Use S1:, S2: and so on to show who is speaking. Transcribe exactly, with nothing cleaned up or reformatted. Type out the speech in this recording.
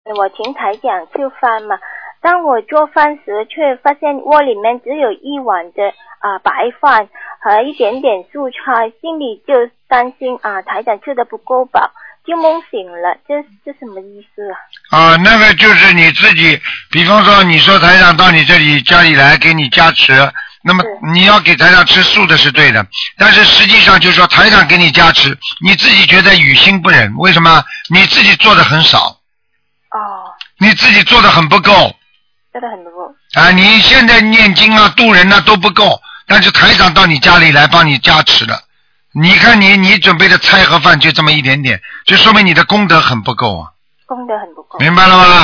S1: 我请台长吃饭嘛，当我做饭时却发现锅里面只有一碗的啊、呃、白饭和一点点蔬菜，心里就担心啊台长吃的不够饱，就梦醒了，这这什么意思啊？
S2: 啊，那个就是你自己，比方说你说台长到你这里家里来给你加持，那么你要给台长吃素的是对的，但是实际上就是说台长给你加持，你自己觉得于心不忍，为什么？你自己做的很少。
S1: 哦。
S2: 你自己做的很不够。
S1: 做的很不够。
S2: 啊，你现在念经啊、渡人啊都不够，但是台长到你家里来帮你加持了。你看你你准备的菜和饭就这么一点点，就说明你的功德很不够啊。
S1: 功德很不够。
S2: 明白了吗？